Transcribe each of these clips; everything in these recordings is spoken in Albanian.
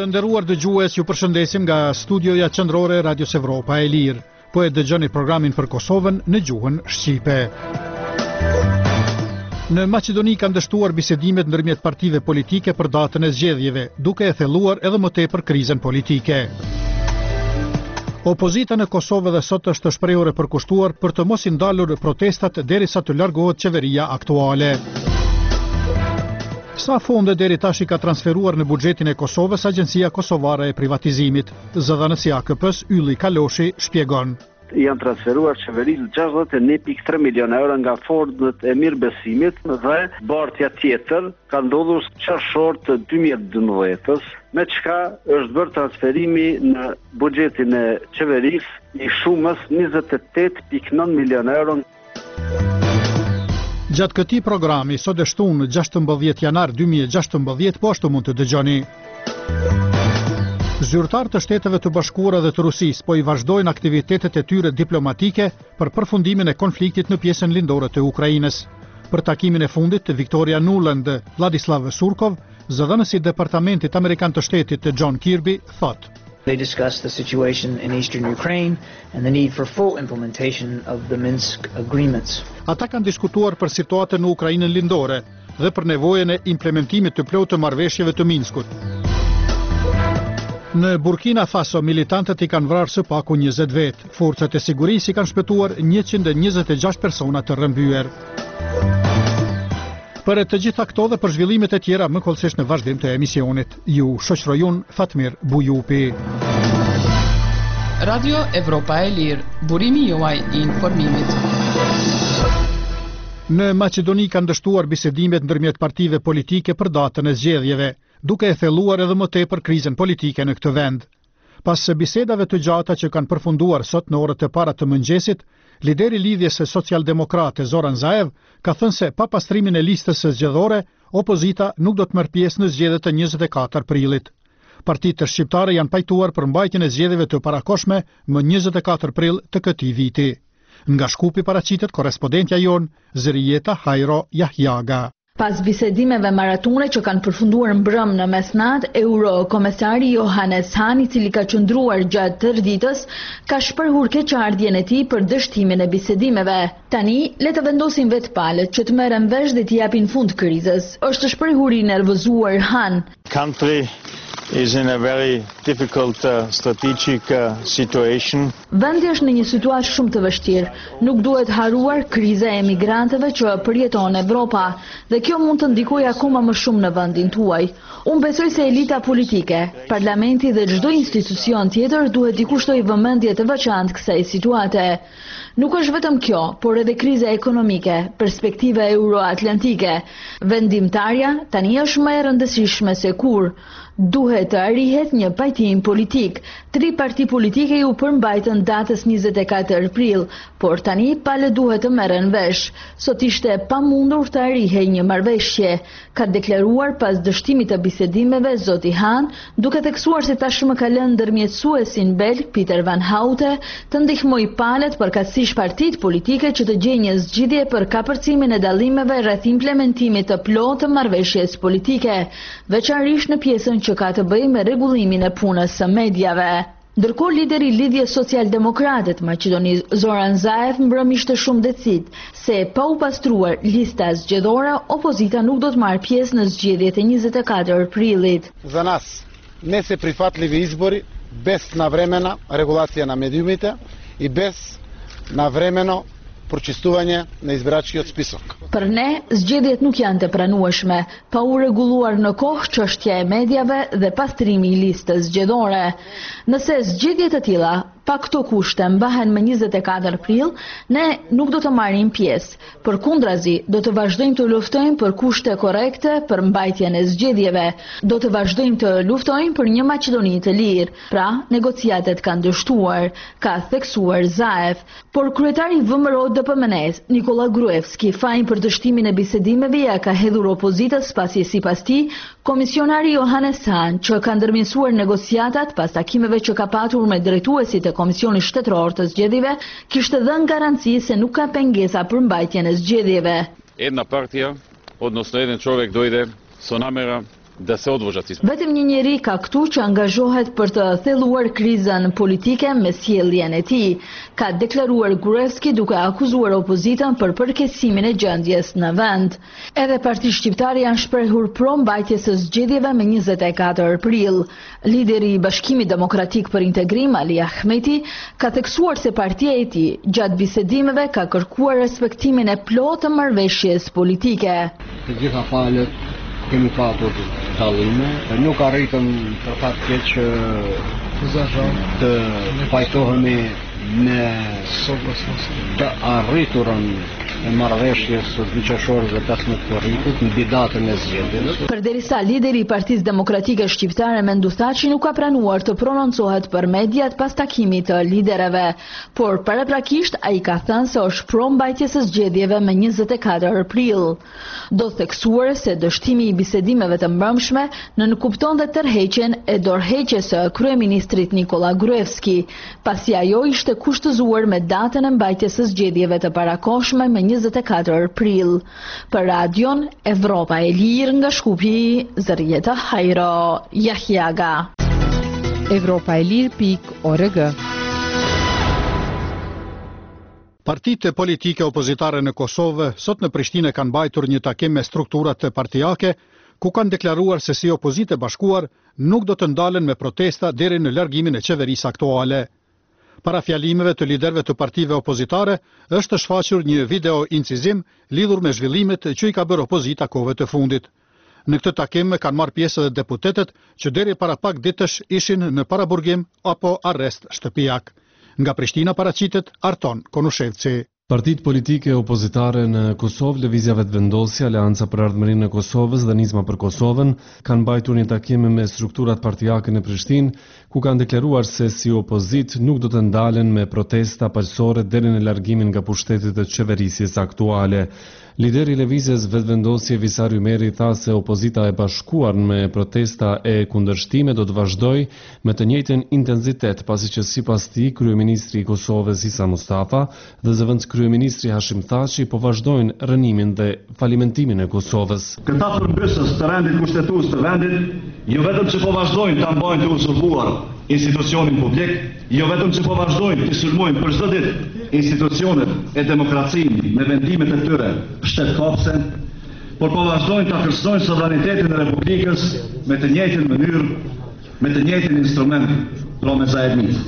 nderuar dëgjues, ju përshëndesim nga studioja qendrore Radios Evropa e Lirë. Po e dëgjoni programin për Kosovën në gjuhën shqipe. Në Maqedoni kanë dështuar bisedimet ndërmjet partive politike për datën e zgjedhjeve, duke e thelluar edhe më tepër krizën politike. Opozita në Kosovë dhe sot është shprehur e përkushtuar për të mos i ndalur protestat derisa të largohet qeveria aktuale. Sa fonde deri tash i ka transferuar në buxhetin e Kosovës Agjencia Kosovare e Privatizimit? Zëdhënësi AKP-s Ylli Kaloshi shpjegon. Janë transferuar qeverisë 61.3 milion euro nga fondet e mirëbesimit dhe bartja tjetër ka ndodhur qershor të 2012-s, me çka është bërë transferimi në buxhetin e qeverisë i shumës 28.9 milion euro. Gjatë këtij programi, sot është shtunë 16 janar 2016, po ashtu mund të dëgjoni. Zyrtarë të Shteteve të Bashkuara dhe të Rusisë po i vazhdojnë aktivitetet e tyre diplomatike për përfundimin e konfliktit në pjesën lindore të Ukrainës. Për takimin e fundit të Victoria Nuland dhe Vladislav Surkov, zëdhënësi i Departamentit Amerikan të Shtetit John Kirby thotë: They discussed the situation in eastern Ukraine and the need for full implementation of the Minsk agreements. Ata kanë diskutuar për situatën në Ukrainën lindore dhe për nevojën e implementimit të plotë të marrëveshjeve të Minskut. Në Burkina Faso, militantët i kanë vrarë së paku 20 vetë. Forcat e sigurisë i kanë shpëtuar 126 persona të rrëmbyer. Për të gjitha këto dhe për zhvillimet e tjera më kollësisht në vazhdim të emisionit. Ju shoqëroj unë Fatmir Bujupi. Radio Evropa e Lirë, burimi juaj i informimit. Në Maqedoni kanë dështuar bisedimet ndërmjet partive politike për datën e zgjedhjeve, duke e thelluar edhe më tepër krizën politike në këtë vend. Pas së bisedave të gjata që kanë përfunduar sot në orët e para të mëngjesit, lideri lidhjes së socialdemokrate Zoran Zaev ka thënë se pa pastrimin e listës së zgjedhore, opozita nuk do të marrë pjesë në zgjedhjet e 24 prillit. Partitë shqiptare janë pajtuar për mbajtjen e zgjedhjeve të parakoshme më 24 prill të këtij viti. Nga Shkupi paraqitet korrespondentja jon Zërijeta Hajro Jahjaga. Pas bisedimeve maratone që kanë përfunduar mbrëm në mesnat, Eurokomesari Johannes Hahn, i cili ka qëndruar gjatë tërë ditës, ka shprehur keqardhjen e tij për dështimin e bisedimeve. Tani, le të vendosin vetë palët që të merren vesh dhe të japin fund krizës. Është shprehur i nervozuar Hahn. Country is in a very difficult strategic situation. Vendi është në një situatë shumë të vështirë. Nuk duhet haruar kriza e emigrantëve që përjeton Evropa, dhe kjo mund të ndikojë akoma më shumë në vendin tuaj. Unë besoj se elita politike, parlamenti dhe çdo institucion tjetër duhet t'i kushtojë vëmendje të veçantë kësaj situate. Nuk është vetëm kjo, por edhe kriza ekonomike, perspektiva euroatlantike. Vendimtarja tani është më e rëndësishme se kur. Duhet të arrihet një pajtim politik. 3 parti politike ju përmbajtën datës 24 prill, por tani palët duhet të merren vesh. Sot ishte pamundur të arrihej një marrëveshje, ka deklaruar pas dështimit të bisedimeve zoti Hahn, duke theksuar se tashmë ka lënë ndërmjetësuesin belg Pieter van Houte të ndihmojë palët përkatësisht partitë politike që të gjejnë një zgjidhje për kapërcimin e dallimeve rreth implementimit të plotë të marrëveshjes politike, veçanërisht në pjesën që ka të bëjë me rregullimin e punës së mediave. Ndërkohë, lideri i lidhjes socialdemokrate të Maqedonisë Zoran Zaev mbrëm ishte shumë decid se pa u pastruar lista zgjedhore, opozita nuk do të marrë pjesë në zgjedhjet e 24 prillit. За нас не се прифатливи избори без навремена регулација на медиумите и без навремено përqistuvanje në избирачkijot spisok. Për ne, zgjedhjet nuk janë të pranueshme, pa u rregulluar në kohë çështja e mediave dhe pastrimi i listës zgjedhore. Nëse zgjedhje të tilla pa këto kushte mbahen më 24 prill, ne nuk do të marrim pjesë. Përkundrazi, do të vazhdojmë të luftojmë për kushte korrekte për mbajtjen e zgjedhjeve. Do të vazhdojmë të luftojmë për një Maqedoni të lirë. Pra, negociatet kanë dështuar, ka theksuar Zaev, por kryetari VMRO DPMNE-s, Nikola Gruevski, fajin për dështimin e bisedimeve ja ka hedhur opozitës pasi sipas tij, komisionari Johannes Hahn, që ka ndërmjetësuar negociatat pas takimeve që ka patur me drejtuesit e Komisionit Shtetëror të Zgjedhjeve, kishte dhënë garanci se nuk ka pengesa për mbajtjen e zgjedhjeve. Една партија, односно еден човек дојде со намера da se odvožat iz... Vetëm një njeri ka këtu që angazhohet për të thelluar krizën politike me sjelljen e tij, ka deklaruar Gruevski duke akuzuar opozitën për përkeqësimin e gjendjes në vend. Edhe Partia Shqiptare janë shprehur pro mbajtjes së zgjedhjeve me 24 prill. Lideri i Bashkimit Demokratik për Integrim, Ali Ahmeti, ka theksuar se partia e tij gjatë bisedimeve ka kërkuar respektimin e plotë të marrëveshjes politike. Të gjitha palët kemi patur dallime, nuk arritëm për fat keq të pajtohemi me të arriturën e marrëveshjes së 2 qershor dhe 15 korrikut në datën e zgjedhjeve. Përderisa lideri i Partisë Demokratike Shqiptare Mendu Thaçi nuk ka pranuar të prononcohet për mediat pas takimit të lidereve, por paraprakisht ai ka thënë se është pro mbajtjes së zgjedhjeve me 24 prill. Do theksuar se dështimi i bisedimeve të mbrëmshme nënkuptonte tërheqjen e dorëheqjes së kryeministrit Nikola Gruevski, pasi ajo ishte kushtëzuar me datën e mbajtjes së zgjedhjeve të parakohshme me 24 prill. Për Radion Evropa e Lirë nga Shkupi, Zërieta Hajro, Jahjaga. Evropaelir.org. Partitë politike opozitare në Kosovë sot në Prishtinë kanë mbajtur një takim me strukturat partijake, ku kanë deklaruar se si opozitë e bashkuar nuk do të ndalen me protesta deri në largimin e qeverisë aktuale. Para fjalimeve të liderëve të partive opozitare, është shfaqur një video incizim lidhur me zhvillimet që i ka bërë opozita kohëve të fundit. Në këtë takim kanë marrë pjesë edhe deputetët që deri para pak ditësh ishin në paraburgim apo arrest shtëpiak. Nga Prishtina paraqitet Arton Konushevci. Partitë politike opozitare në Kosovë, Lëvizja Vetëvendosja, Aleanca për Ardhmërinë e Kosovës dhe Nizma për Kosovën kanë mbajtur një takim me strukturat partijake në Prishtinë, ku kanë deklaruar se si opozit nuk do të ndalen me protesta paqësore deri në largimin nga pushtetit të qeverisjes aktuale. Lideri i Lëvizjes Vetëvendosje Visar Ymeri tha se opozita e bashkuar me protesta e kundërshtime do të vazhdojë me të njëjtin intensitet, pasi që sipas tij kryeministri i Kosovës Isa Mustafa dhe zëvendës kryeministri Hashim Thaçi po vazhdojnë rënimin dhe falimentimin e Kosovës. Këta përmbysës të rendit kushtetues të vendit jo vetëm që po vazhdojnë ta mbajnë të usurpuar institucionin publik, jo vetëm që po vazhdojnë të sulmojnë për çdo ditë institucionet e demokracinë me vendimet e tyre shtetëkapëse, por po vazhdojnë ta kërcënojnë sovranitetin e Republikës me të njëjtin mënyrë, me të njëjtin instrument, pra me zajednis.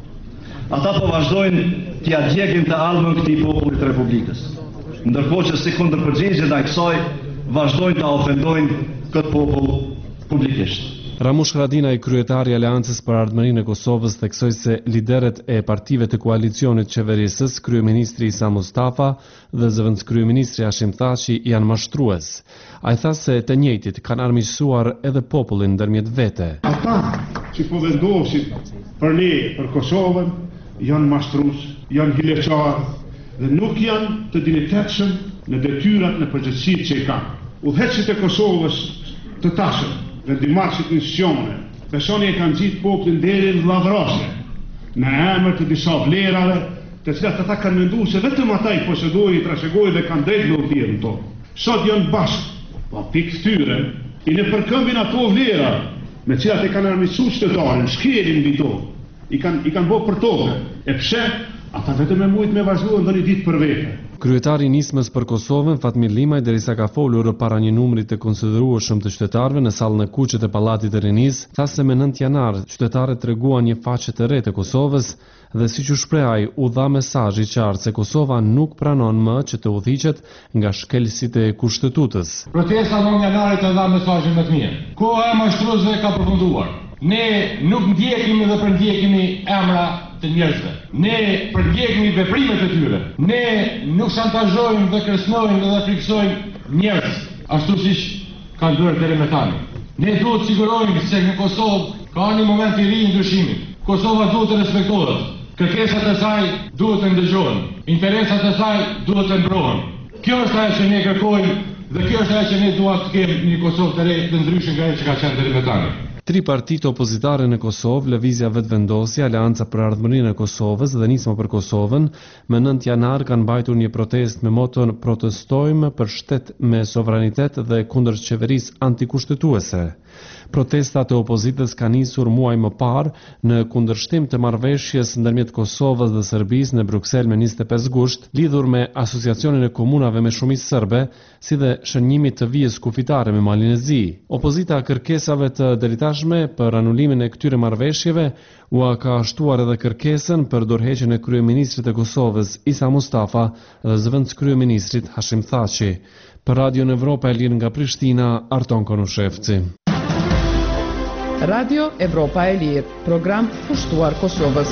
Ata po vazhdojnë t'ia djegin të almën këtij popullit të Republikës, ndërkohë që si kundërpërgjigje ndaj kësaj vazhdojnë ta ofendojnë këtë popull publikisht. Ramush Haradinaj, kryetari i Aleancës për Ardhmërinë e Kosovës, theksoi se lideret e partive të koalicionit qeverisës, kryeministri Isa Mustafa dhe zëvendës kryeministri Hashim Thaçi janë mashtrues. Ai tha se të njëjtit kanë armiqësuar edhe popullin ndërmjet vete. Ata që po vendosin për ne, për Kosovën, janë mashtrues, janë hileqar dhe nuk janë të dinjitetshëm në detyrat në përgjegjësitë që i kanë. Udhëheqësit e Kosovës të tashëm, vendimarrësit institucione, besoni e kanë gjitë popullin deri në vllavrasje, në emër të disa vlerave, të cilat ata kanë menduar se vetëm ata i posedojnë, i trashëgojnë dhe kanë drejt në udhëtimin tonë. Sot janë bashkë, pa pikë këtyre, i në përkëmbin ato vlera, me cilat e kanë armiqsuar qytetarin, shkelin mbi to, i kanë bërë për tokë. E pse? Ata vetëm e mujt me vazhduar ndonjë ditë për vete. Kryetari i Nismës për Kosovën, Fatmir Limaj, derisa ka folur para një numri të konsiderueshëm të qytetarëve në sallën e kuqe të Pallatit të Rinis, tha se me 9 janar qytetarët treguan një faqe të re të Kosovës dhe siç u shpreh ai, u dha mesazh i qartë se Kosova nuk pranon më që të udhiqet nga shkelësit e kushtetutës. Protesta 9 janarit e dha mesazhin më të mirë. Koha e mashtruesve ka përfunduar. Ne nuk ndjekemi dhe përndjekemi emra të njerëzve. Ne përndjekemi veprimet e tyre. Ne nuk shantazhojmë dhe kërcënojmë dhe friksojmë njerëz, ashtu siç kanë bërë deri më tani. Ne duhet të sigurojmë se në Kosovë ka një moment i ri i ndryshimit. Kosova duhet të respektohet. Kërkesat e saj duhet të ndëgjohen. Interesat e saj duhet të mbrohen. Kjo është ajo që ne kërkojmë dhe kjo është ajo që ne duam të kemi një Kosovë të re të ndryshme nga ajo që ka qenë deri më tani. Tri partitë opozitare në Kosovë, Lëvizja Vetëvendosja, Aleanca për Ardhmërinë e Kosovës dhe Nisma për Kosovën, më 9 janar kanë mbajtur një protestë me moton "Protestojmë për shtet me sovranitet dhe kundër qeverisë antikushtetuese". Protestat e opozitës kanë nisur muaj më parë në kundërshtim të marrëveshjes ndërmjet Kosovës dhe Serbisë në Bruksel me 25 gusht, lidhur me Asociacionin e Komunave me Shumicë Serbe, si dhe shënjimit të vijës kufitare me Malin e Zi. Opozita kërkesave të deritashme për anulimin e këtyre marrëveshjeve u ka shtuar edhe kërkesën për dorëheqjen e kryeministrit të Kosovës Isa Mustafa dhe zëvendës kryeministrit Hashim Thaçi. Për Radio Evropa e Lirë nga Prishtina, Arton Konushevci. Radio Evropa e Lirë, program pushtuar Kosovës.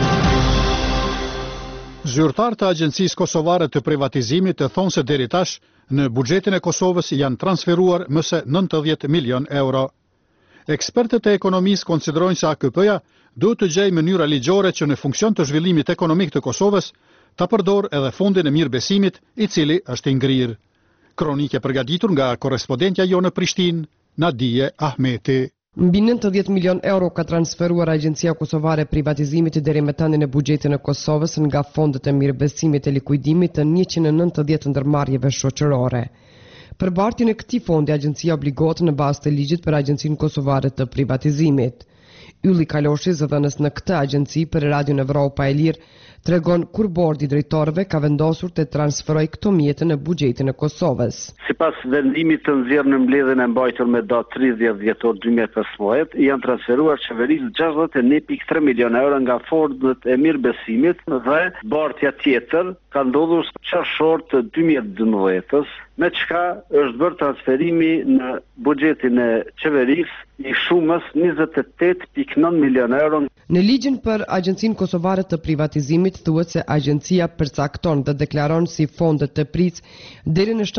Zyrtarë të Agjencisë Kosovare të Privatizimit e thonë se deri tash në buxhetin e Kosovës janë transferuar më se 90 milion euro. Ekspertët e ekonomisë konsiderojnë se AKP-ja duhet të gjejë mënyra ligjore që në funksion të zhvillimit ekonomik të Kosovës ta përdor edhe fondin e mirëbesimit, i cili është i ngrirë. Kronike përgatitur nga korrespondentja jonë në Prishtinë, Nadije Ahmeti. Mbi 90 milion euro ka transferuar Agjencia Kosovare e Privatizimit deri më tani në buxhetin e Kosovës nga fondet e mirëbesimit e likuidimit të 190 ndërmarrjeve shoqërore. Për bartjen e këtij fondi, agjencia obligohet në bazë të ligjit për Agjencinë Kosovare të Privatizimit. Ylli Kaloshi, zëdhënës në këtë agjenci për Radio Evropa e Lirë, tregon kur bordi i drejtorëve ka vendosur të transferojë këto mjete në buxhetin e Kosovës. Sipas vendimit të nxjerrë në mbledhjen e mbajtur me datë 30 dhjetor 2015, janë transferuar qeverisë 61.3 milion euro nga fondet e mirëbesimit dhe bartja tjetër ka ndodhur qershor të 2012-s, me çka është bërë transferimi në buxhetin e qeverisë i shumës 28.9 milion euro. Në ligjin për Agjencinë Kosovare të Privatizimit thuhet se agjencia përcakton dhe deklaron si fondet të pric deri në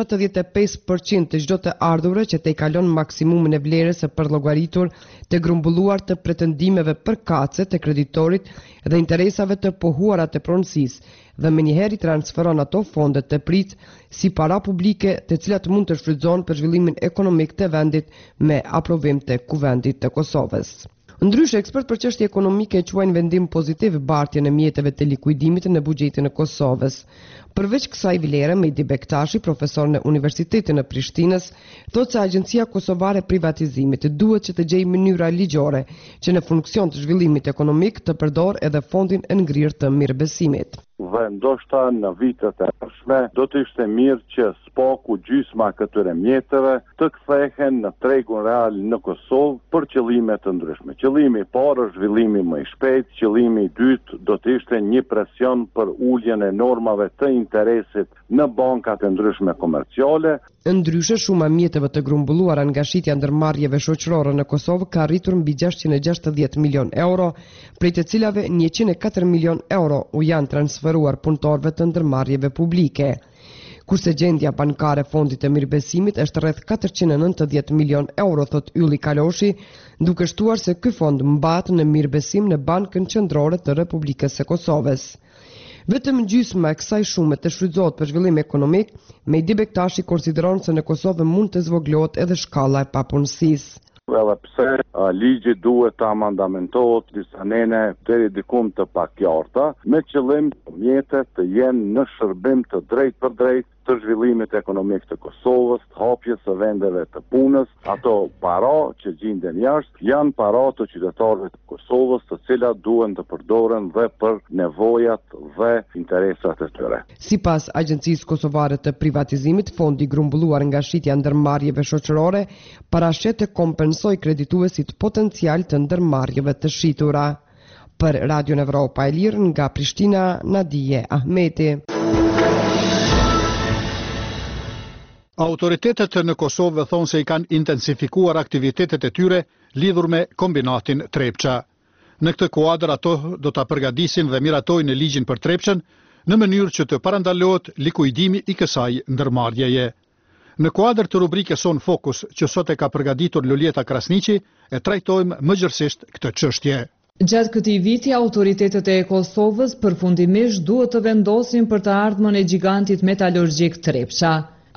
75% të çdo të ardhurë që te kalon maksimumin e vlerës së përllogaritur të grumbulluar të pretendimeve përkatëse të kreditorit dhe interesave të pohuara të pronësisë, dhe menjëherë i transferon ato fondet të pric si para publike të cilat mund të shfrytëzohen për zhvillimin ekonomik të vendit me aprovim të Kuvendit të Kosovës. Ndryshe, ekspert për çështje ekonomike quajnë vendim pozitiv bartjen e mjeteve të likuidimit në buxhetin e Kosovës. Përveç kësaj vlere, Mehdi Bektashi, profesor në Universitetin e Prishtinës, thotë se Agjencia Kosovare e Privatizimit duhet që të gjejë mënyra ligjore që në funksion të zhvillimit ekonomik të përdor edhe fondin e ngrirë të mirëbesimit. Dhe ndoshta në vitet e ardhshme do të ishte mirë që spaku gjysma këtyre mjeteve të kthehen në tregun real në Kosovë për qëllime të ndryshme. Qëllimi i parë është zhvillimi më i shpejtë, qëllimi i dytë do të ishte një presion për uljen e normave të interesit në bankat e ndryshme komerciale. Ndryshe, shuma e mjeteve të grumbulluara nga shitja ndërmarrjeve shoqërore në Kosovë ka arritur mbi 660 milion euro, prej të cilave 104 milion euro u janë transferuar punëtorëve të ndërmarrjeve publike. Kurse gjendja bankare e fondit të mirëbesimit është rreth 490 milion euro, thot Ylli Kaloshi, duke shtuar se ky fond mbahet në mirëbesim në Bankën Qendrore të Republikës së Kosovës. Vetëm gjysma e kësaj shume të shfrytëzohet për zhvillim ekonomik, Mehdi Bektashi konsideron se në Kosovë mund të zvoglohet edhe shkalla e papunësisë. Edhe pse ligji duhet të amandamentohet disa nene deri diku të pakjarta, me qëllim mjetet të jenë në shërbim të drejt për drejt të zhvillimit ekonomik të Kosovës, të hapjes së vendeve të punës. Ato para që gjinden jashtë janë para të qytetarëve të Kosovës, të cilat duhen të përdoren dhe për nevojat dhe interesat e tyre. Sipas Agjencisë Kosovare të Privatizimit, fondi grumbulluar nga shitja ndërmarrjeve shoqërore parashet të kompensoj kredituesit potencial të ndërmarrjeve të shitura. Për Radio Evropa e Lirë nga Prishtina, Nadije Ahmeti. Autoritetet në Kosovë thonë se i kanë intensifikuar aktivitetet e tyre lidhur me kombinatin Trepça. Në këtë kuadër ato do ta përgatisin dhe miratojnë ligjin për Trepçën në mënyrë që të parandalohet likuidimi i kësaj ndërmarrjeje. Në kuadër të rubrikës Son Fokus, që sot e ka përgatitur Luljeta Krasniqi, e trajtojmë më gjërësisht këtë çështje. Gjatë këtij viti, autoritetet e Kosovës përfundimisht duhet të vendosin për të ardhmën e gigantit metalurgjik Trepça.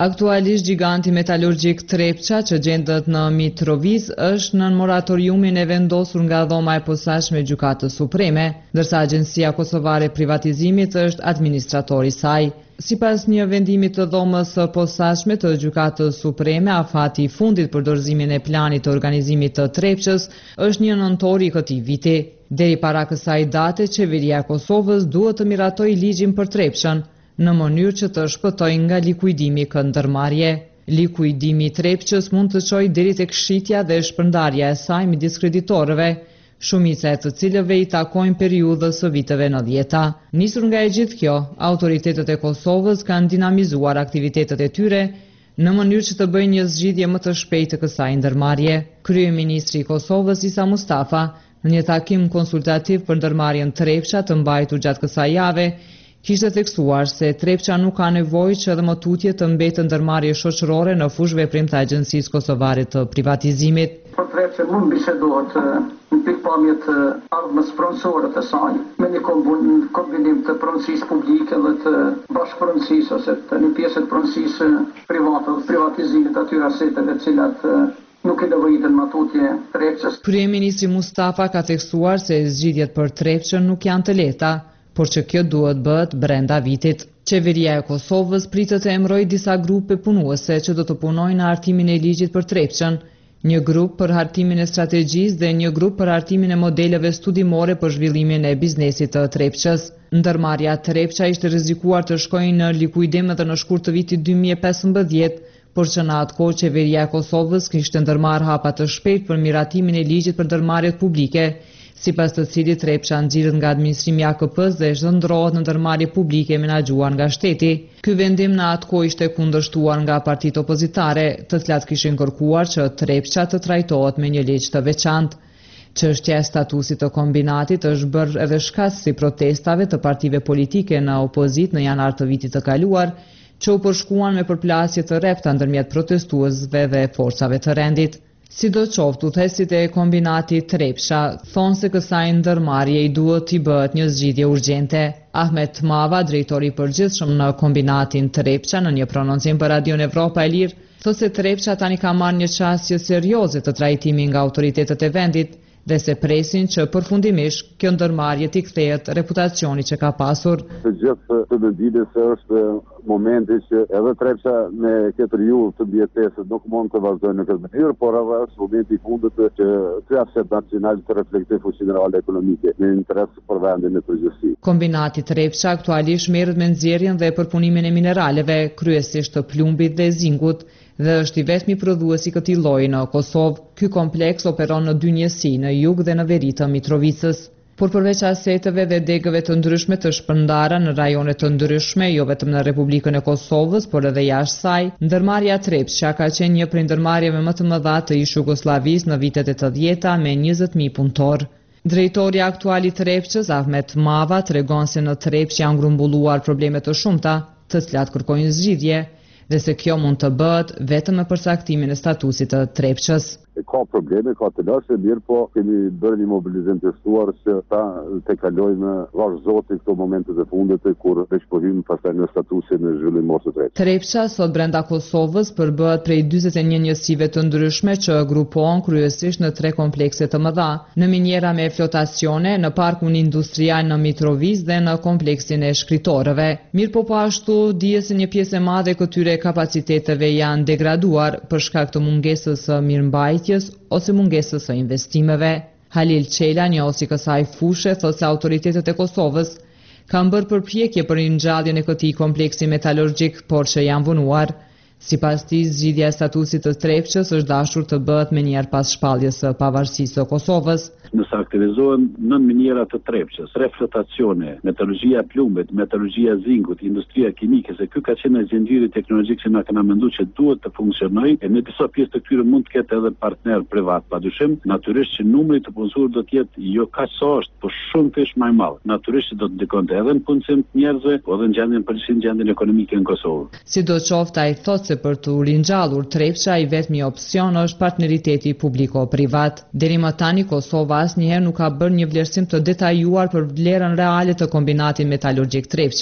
Aktualisht giganti metalurgjik Trepça, që gjendet në Mitrovic, është në moratoriumin e vendosur nga dhoma e posaçme e Gjykatës Supreme, ndërsa Agjencia Kosovare e Privatizimit është administratori i saj. Sipas një vendimi të dhomës së posaçme të Gjykatës Supreme, afati i fundit për dorëzimin e planit të organizimit të Trepçës është 1 nëntor i këtij viti. Deri para kësaj date, qeveria e Kosovës duhet të miratojë ligjin për Trepçën, në mënyrë që të shpëtojë nga likuidimi këndërmarrje. Likuidimi i Trepçës mund të çojë deri tek shitja dhe shpërndarja e saj midis kreditorëve, shumica e të cilëve i takojnë periudhës së viteve 90-ta. Nisur nga e gjithë kjo, autoritetet e Kosovës kanë dinamizuar aktivitetet e tyre në mënyrë që të bëjnë një zgjidhje më të shpejtë të kësaj ndërmarrje. Kryeministri i Kosovës Isa Mustafa, në një takim konsultativ për ndërmarrjen Trepça të mbajtur gjatë kësaj jave, kishte theksuar se Trepça nuk ka nevojë që edhe më tutje të mbetë ndërmarrje shoqërore në fushë veprim të Agjencisë Kosovare të Privatizimit. Për Trepçën mund bisedohet në pikpamje të ardhmës pronësore të saj, me një kombinim të pronësisë publike dhe të bashkëpronësisë ose të një pjesë të pronësisë private dhe privatizimit atyre aseteve të cilat nuk i nevojiten matutje Trepçës. Kryeministri Mustafa ka theksuar se zgjidhjet për Trepçën nuk janë të lehta, por që kjo duhet bëhet brenda vitit. Qeveria e Kosovës pritet të emërojë disa grupe punuese që do të punojnë në hartimin e ligjit për Trepçën, një grup për hartimin e strategjisë dhe një grup për hartimin e modeleve studimore për zhvillimin e biznesit të Trepçës. Ndërmarrja Trepça ishte rrezikuar të shkojë në likuidim edhe në shkurt të vitit 2015, por që në atë kohë qeveria e Kosovës kishte ndërmarrë hapa të shpejt për miratimin e ligjit për ndërmarrjet publike, sipas të cilit Trepça nxirret nga administrimi i AKP-s dhe zhvendrohet në ndërmarrje publike menaxhuar nga shteti. Ky vendim në atë kohë ishte kundërshtuar nga partitë opozitare, të cilat kishin kërkuar që Trepça të trajtohet me një ligj të veçantë. Çështja e statusit të kombinatit është bërë edhe shkak si protestave të partive politike në opozit në janar të vitit të kaluar, që u përshkuan me përplasje të rrepta ndërmjet protestuesve dhe forcave të rendit. Sidoqoftë, udhëheqësit e kombinatit Trepça thonë se kësaj ndërmarrje i duhet t'i bëhet një zgjidhje urgjente. Ahmet Mava, drejtori i përgjithshëm në kombinatin Trepça, në një prononcim për Radion Evropa e Lirë, thotë se Trepça tani ka marrë një çastje serioze të trajtimit nga autoritetet e vendit dhe se presin që përfundimisht kjo ndërmarrje t'i kthehet reputacioni që ka pasur. Të gjithë të mendimi se është momenti që edhe Trepça me këtë rjull të mbjetesës nuk mund të vazhdojnë në këtë mënyrë, por edhe është momenti i fundit që ky aset nacional të reflektojë fuqinë reale ekonomike në interes për vendin në përgjithësi. Kombinati Trepça aktualisht merret me nxjerrjen dhe përpunimin e mineraleve, kryesisht të plumbit dhe zingut, dhe është i vetmi prodhues i këtij lloji në Kosovë. Ky kompleks operon në 2 njësi, në jug dhe në veri të Mitrovicës. Por përveç aseteve dhe degëve të ndryshme të shpërndara në rajone të ndryshme, jo vetëm në Republikën e Kosovës, por edhe jashtë saj, ndërmarrja Trepça ka qenë një prej ndërmarrjeve më të mëdha të ish Jugosllavisë në vitet e 80-ta me 20.000 punëtor. Drejtori aktual i Trepçës, Ahmet Mava, tregon se në Trepçë janë grumbulluar probleme të shumta, të cilat kërkojnë zgjidhje, dhe se kjo mund të bëhet vetëm me përcaktimin e statusit të Trepçës. Ka probleme, ka të lashë, mirë po kemi bërë një mobilizim të shtuar që ta të kalojmë vazhdoti këto momentet e fundet kur veçpohim pastaj në statusin në zhvillimor të Trepçës. Trepça sot brenda Kosovës përbëhet prej 41 njësive të ndryshme që grupohen kryesisht në 3 komplekse të mëdha, në miniera me flotacione, në parkun industrial në Mitrovic dhe në kompleksin e shkritorëve. Mirë po ashtu dihet se një pjesë e madhe këtyre kapaciteteve janë degraduar për shkak të mungesës së mirëmbajtjes ose mungesës së investimeve. Halil Çela, njësi kësaj fushë, thotë se autoritetet e Kosovës kanë bërë përpjekje për ringjalljen e këtij kompleksi metalurgjik, por që janë vonuar. Sipas tij, zgjidhja e statusit të Trepçës është dashur të bëhet menjëherë pas shpalljes së pavarësisë së Kosovës. Nëse aktivizohen nën minierat të Trepçës, reflotacione, metalurgjia e plumbit, metalurgjia e zingut, industria kimike, se ky ka qenë agjendiri teknologjik që na kanë menduar që duhet të funksionojë, e në disa pjesë të këtyre mund të ketë edhe partner privat, padyshim, natyrisht që numri të punësuar do të jetë jo kaq sa është, por shumë fish më i madh. Natyrisht që do të ndikonte edhe në punësim të njerëzve, po edhe në gjendjen përgjithësi gjendjen ekonomike në Kosovë. Sidoqoftë, ai thotë se për të ringjallur Trepça i vetmi opsion është partneriteti publiko-privat. Deri më tani Kosova asnjëherë nuk ka bërë një vlerësim të detajuar për vlerën reale të kombinatit metalurgjik Trepça.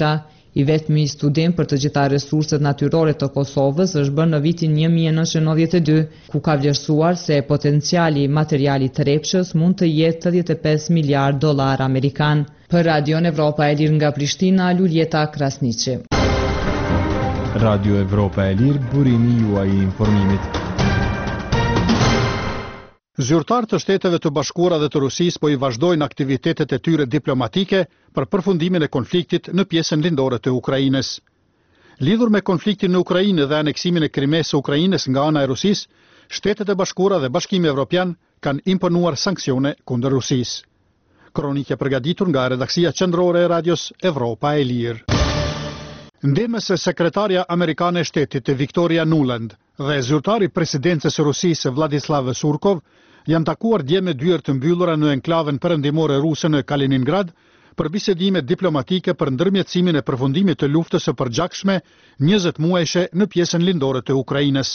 I vetmi studim për të gjitha resurset natyrore të Kosovës është bërë në vitin 1992, ku ka vlerësuar se potenciali materiali trepshës mund të jetë $85 miliard amerikan. Për Radio Evropa e Lirë nga Prishtina, Luljeta Krasniqi. Radio Evropa e Lirë, burimi juaj i informimit. Zyrtarë të Shteteve të Bashkuara dhe të Rusisë po i vazhdojnë aktivitetet e tyre diplomatike për përfundimin e konfliktit në pjesën lindore të Ukrainës. Lidhur me konfliktin në Ukrainë dhe aneksimin e Krimes së Ukrainës nga ana e Rusisë, Shtetet e Bashkuara dhe Bashkimi Evropian kanë imponuar sanksione kundër Rusisë. Kronikë e përgatitur nga redaksia qendrore e Radios Evropa e Lirë. Ndihmës e sekretarja amerikane e shtetit Victoria Nuland dhe zyrtari presidencës së Rusisë Vladislav Surkov janë takuar dje me dyert të mbyllura në enklaven perëndimore ruse në Kaliningrad për bisedime diplomatike për ndërmjetësimin e përfundimit të luftës së përgjakshme 20 muajshe në pjesën lindore të Ukrainës.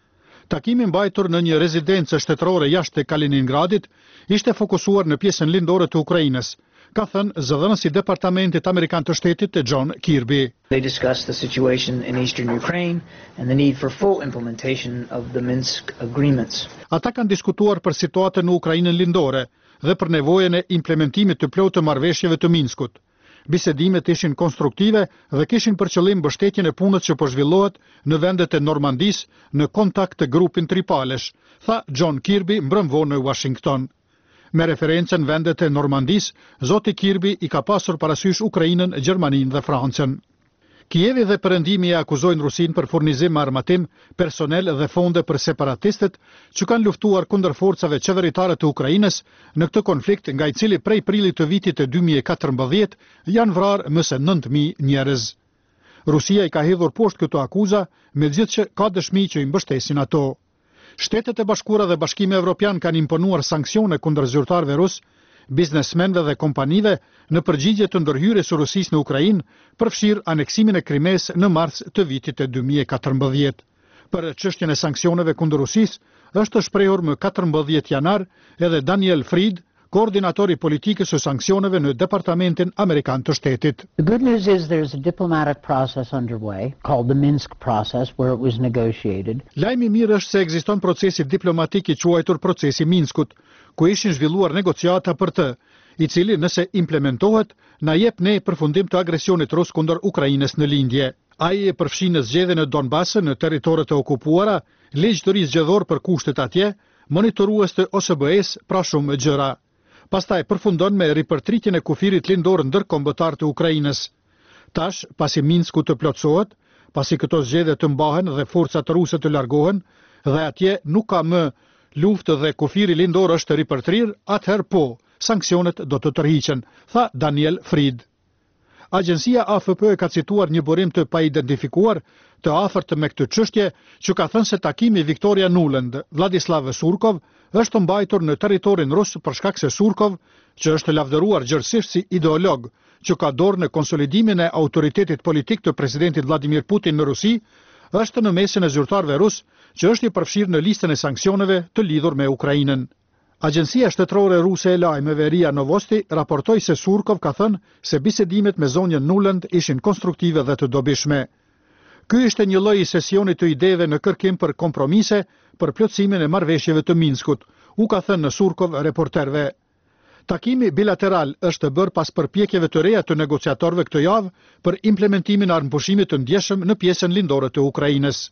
Takimi mbajtur në një rezidencë shtetërore jashtë e Kaliningradit ishte fokusuar në pjesën lindore të Ukrainës, ka thënë zëdhënësi Departamentit Amerikan të Shtetit John Kirby. They discussed the situation in eastern Ukraine and the need for full implementation of the Minsk agreements. Ata kanë diskutuar për situatën në Ukrainën lindore dhe për nevojën e implementimit të plotë të marrëveshjeve të Minskut. Bisedimet ishin konstruktive dhe kishin për qëllim mbështetjen e punës që po zhvillohet në vendet e Normandisë në kontakt të grupin tripalesh, tha John Kirby mbrëmvon në Washington. Me referencën vendet e Normandisë, zoti Kirby i ka pasur parasysh Ukrainën, Gjermaninë dhe Francën. Kijevi dhe Perëndimi e akuzojnë Rusinë për furnizim me armatim, personel dhe fonde për separatistët që kanë luftuar kundër forcave qeveritare të Ukrainës në këtë konflikt nga i cili prej prillit të vitit të 2014 janë vrarë më se 9.000 njerëz. Rusia i ka hedhur poshtë këto akuza, megjithëse ka dëshmi që i mbështesin ato. Shtetet e Bashkuara dhe Bashkimi Evropian kanë imponuar sanksione kundër zyrtarëve rus, biznesmenëve dhe kompanive në përgjigje të ndërhyrjes së Rusisë në Ukrainë, përfshir aneksimin e Krimes në mars të vitit të 2014. Për çështjen e sanksioneve kundër Rusisë është shprehur më 14 janar edhe Daniel Fried, koordinatori politikës së sanksioneve në Departamentin Amerikan të Shtetit. The good news is there's a diplomatic process underway called the Minsk process where it was negotiated. Lajmi mirë është se ekziston procesi diplomatik i quajtur procesi Minskut, ku ishin zhvilluar negociata për të, i cili nëse implementohet na jep ne përfundim të agresionit rus kundër Ukrainës në lindje. Ai e përfshin në zgjedhjen e Donbasë në territoret e okupuara, ligj të ri zgjedhor për kushtet atje, monitorues të OSBE-s, pra shumë gjëra. Pastaj përfundon me ripërtritjen e kufirit lindor ndërkombëtar të Ukrainës. Tash, pasi Minsku të plotësohet, pasi këto zgjedhje të mbahen dhe forcat ruse të largohen, dhe atje nuk ka më luftë dhe kufiri lindor është ripërtrir, atëherë po, sanksionet do të tërhiqen, tha Daniel Fried. Agjencia AFP ka cituar një burim të paidentifikuar të afërt me këtë çështje që ka thënë se takimi Victoria Nuland, Vladislav Surkov, është mbajtur në territorin rus për shkak se Surkov, që është lavdëruar gjërësisht si ideolog, që ka dorë në konsolidimin e autoritetit politik të presidentit Vladimir Putin në Rusi, është në mesin e zyrtarëve rus, që është i përfshirë në listën e sanksioneve të lidhur me Ukrainën. Agjencia shtetërore ruse e lajmeve RIA Novosti raportoi se Surkov ka thënë se bisedimet me zonjën Nuland ishin konstruktive dhe të dobishme. Ky ishte një lloj sesionit të ideve në kërkim për kompromise për plotësimin e marrëveshjeve të Minskut, u ka thënë në Surkov reporterve. Takimi bilateral është bërë pas përpjekjeve të reja të negociatorëve këtë javë për implementimin e armëpushimit të ndjeshëm në pjesën lindore të Ukrainës.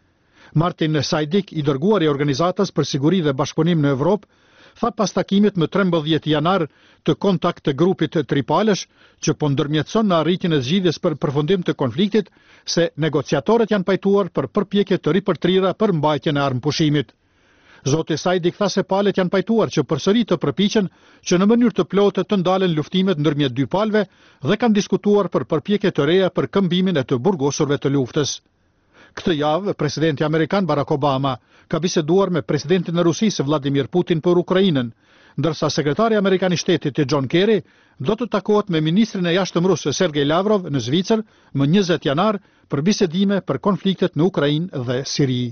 Martin Sajdik, i dërguari i Organizatës për Siguri dhe Bashkëpunim në Evropë, tha pas takimit më 13 janar të kontakt të grupit tripalesh që po ndërmjetëson në arritjen e zgjidhjes për përfundim të konfliktit se negociatorët janë pajtuar për përpjekje të ripërtrira për mbajtjen e armëpushimit. Zoti Sajdik tha se palët janë pajtuar që përsëri të përpiqen që në mënyrë të plotë të ndalen luftimet ndërmjet dy palëve dhe kanë diskutuar për përpjekje të reja për këmbimin e të burgosurve të luftës. Këtë javë, presidenti amerikan Barack Obama ka biseduar me presidentin e Rusisë Vladimir Putin për Ukrainën, ndërsa sekretari amerikan i shtetit John Kerry do të takohet me ministrin e jashtëm rus Sergej Lavrov në Zvicër më 20 janar për bisedime për konfliktet në Ukrainë dhe Siri.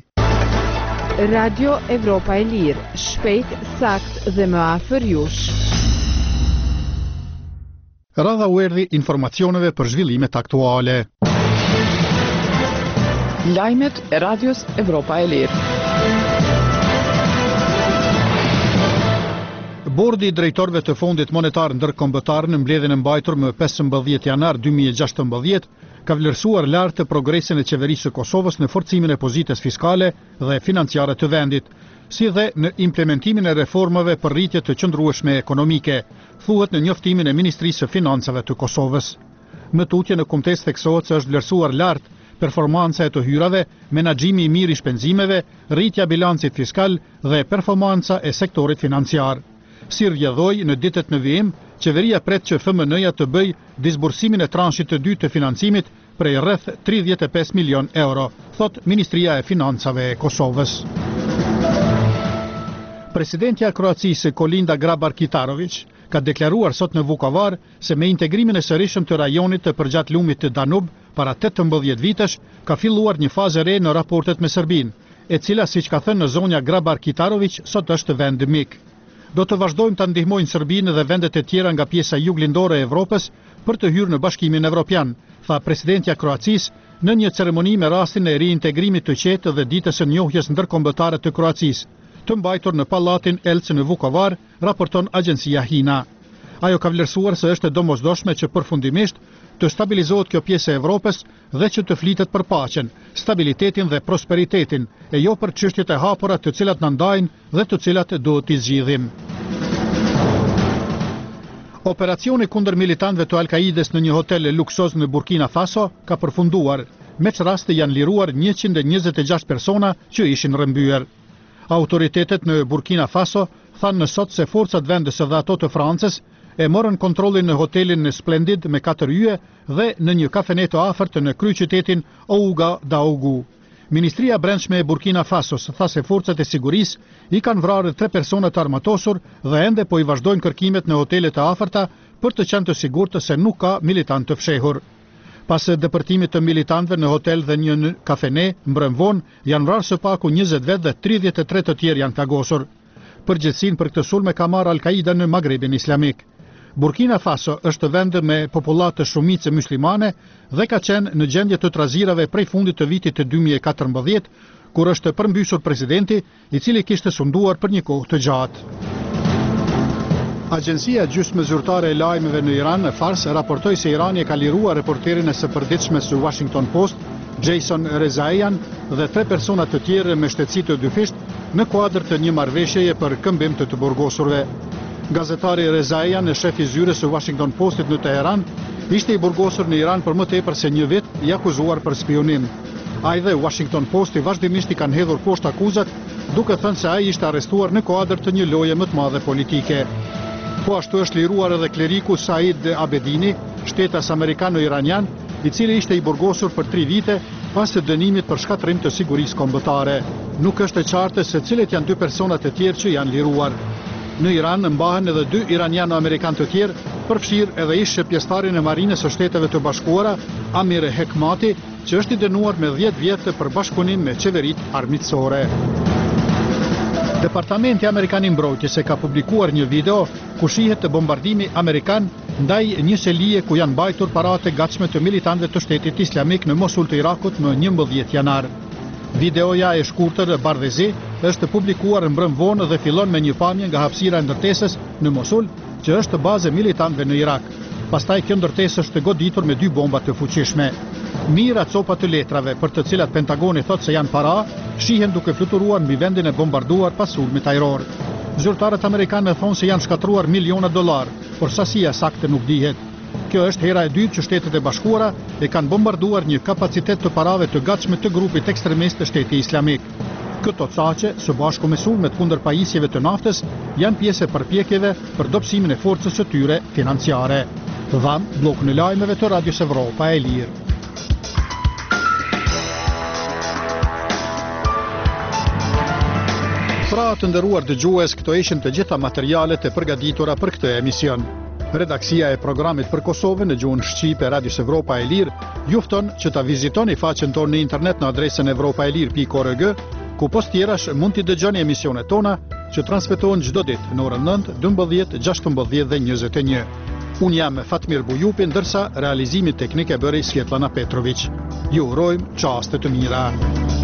Radio Evropa e Lirë, shpejt, sakt dhe më afër jush. Radha u erdhi informacioneve për zhvillimet aktuale. Lajmet e Radios Evropa e Lirë. Bordi i drejtorëve të Fondit Monetar Ndërkombëtar në mbledhjen e mbajtur më 15 janar 2016 ka vlerësuar lartë progresin e qeverisë së Kosovës në forcimin e pozitës fiskale dhe financiare të vendit, si dhe në implementimin e reformave për rritje të qëndrueshme ekonomike, thuhet në njoftimin e Ministrisë së Financave të Kosovës. Në tutje në kumtes theksohet se është vlerësuar lartë performanca e të hyrave, menaxhimi i mirë i shpenzimeve, rritja bilancit fiskal dhe performanca e sektorit financiar. Si rrjedhoi në ditët në vijim, qeveria pret që FMN-ja të bëj disbursimin e transhit të dytë të financimit prej rreth 35 milion euro, thot Ministria e Financave e Kosovës. Presidentja e Kroacisë Kolinda Grabar-Kitarović ka deklaruar sot në Vukovar se me integrimin e sërishëm të rajonit të përgjat lumit të Danub para 18 vitesh ka filluar një fazë re në raportet me Serbinë, e cila siç ka thënë në zonja Grabar-Kitarović sot është vend mik. Do të vazhdojmë të ndihmojnë Serbinë dhe vendet e tjera nga pjesa juglindore e Evropës për të hyrë në Bashkimin Evropian, tha presidentja e Kroacisë në një ceremoni me rastin e riintegrimit të qetë dhe ditës së njohjes ndërkombëtare të Kroacisë, të mbajtur në Pallatin Elçi në Vukovar, raporton agjencia HINA. Ajo ka vlerësuar se është e domosdoshme që përfundimisht të stabilizohet kjo pjesë e Evropës dhe që të flitet për paqen, stabilitetin dhe prosperitetin, e jo për çështjet e hapura të cilat na ndajnë dhe të cilat duhet t'i zgjidhim. Operacioni kundër militantëve të Al-Kaides në një hotel luksoz në Burkina Faso ka përfunduar. Me çfarë raste janë liruar 126 persona që ishin rrëmbyer. Autoritetet në Burkina Faso thanë në sot se forcat vendese dhe ato të Francës e morën kontrollin në hotelin në Splendid me 4 yje dhe në një kafene të afërt në kryeqytetin Ouga Daougou. Ministria e Brendshme e Burkina Fasos tha se forcat e sigurisë i kanë vrarë 3 persona të armatosur dhe ende po i vazhdojnë kërkimet në hotelet e afërta për të qenë të sigurt se nuk ka militant të fshehur. Pas depërtimit të militantëve në hotel dhe një në kafene, mbrëm vonë, janë vrarë së paku 20 vet dhe 33 të tjerë janë plagosur. Përgjegjësinë për këtë sulm e ka marrë Al-Qaida në Magrebin Islamik. Burkina Faso është vend me popullatë shumicë muslimane dhe ka qenë në gjendje të trazirave prej fundit të vitit të 2014, kur është përmbysur presidenti, i cili kishte sunduar për një kohë të gjatë. Agjencia gjysmë zyrtare e lajmeve në Iran, Fars, raportoi se Irani e ka liruar reporterin e së përditshme së Washington Post, Jason Rezaian, dhe 3 persona të tjerë me shtetësi të dyfisht në kuadër të një marrëveshjeje për këmbim të burgosurve. Gazetari Rezaian, shef i zyrës së Washington Postit në Teheran, ishte i burgosur në Iran për më tepër se një vit, i akuzuar për spionim. Ai dhe Washington Posti vazhdimisht i kanë hedhur poshtë akuzat, duke thënë se ai ishte arrestuar në kuadër të një loje më të madhe politike. Po ashtu është liruar edhe kleriku Said Abedini, shtetas amerikano-iranian, i cili ishte i burgosur për 3 vite pas të dënimit për shkatrim të sigurisë kombëtare. Nuk është e qartë se cilët janë 2 personat të tjerë që janë liruar. Në Iran mbahen edhe 2 iraniano-amerikan të tjerë, përfshirë edhe ish pjesëtarin e Marinës së Shteteve të Bashkuara, Amir Hekmati, që është i dënuar me 10 vjet për bashkëpunim me qeveritë armiqësore. Departamenti Amerikan i Mbrojtjes ka publikuar një video ku shihet bombardimi amerikan ndaj një selie ku janë mbajtur paratë e gatshme të militantëve të Shtetit Islamik në Mosul të Irakut më 11 janar. Videoja e shkurtër bardhëzi është publikuar mbrëm vonë dhe fillon me një pamje nga hapësira e ndërtesës në Mosul, që është bazë e militantëve në Irak. Pastaj kjo ndërtesë është goditur me 2 bomba të fuqishme. Mira copa të letrave, për të cilat Pentagoni thot se janë para, shihen duke fluturuar mbi vendin e bombarduar pas sulmit ajror. Zyrtarët amerikanë thonë se janë shkatruar miliona dollar, por sasia saktë nuk dihet. Kjo është hera e dytë që Shtetet e Bashkuara e kanë bombarduar një kapacitet të parave të gatshme të grupit ekstremist të Shtetit Islamik. Këto caqe, së bashku me sulmet kundër pajisjeve të naftës, janë pjesë e përpjekjeve për dobësimin e forcës së tyre financiare. Dham, blokun e lajmeve të Radios Evropa e Lirë. Pra të nderuar dëgjues, këto ishin të gjitha materialet e përgatitura për këtë emision. Redaksia e programit për Kosovën në gjuhën shqipe Radios Evropa e Lirë ju fton që ta vizitoni faqen tonë në internet në adresën evropaelir.org, Ku post tjerash mund t'i dëgjoni emisionet tona që transmetohen çdo ditë në orën 9, 12, 16 dhe 21. Unë jam Fatmir Bujupi, ndërsa realizimit teknik e bëri Svetlana Petrović. Ju urojmë çaste të mira.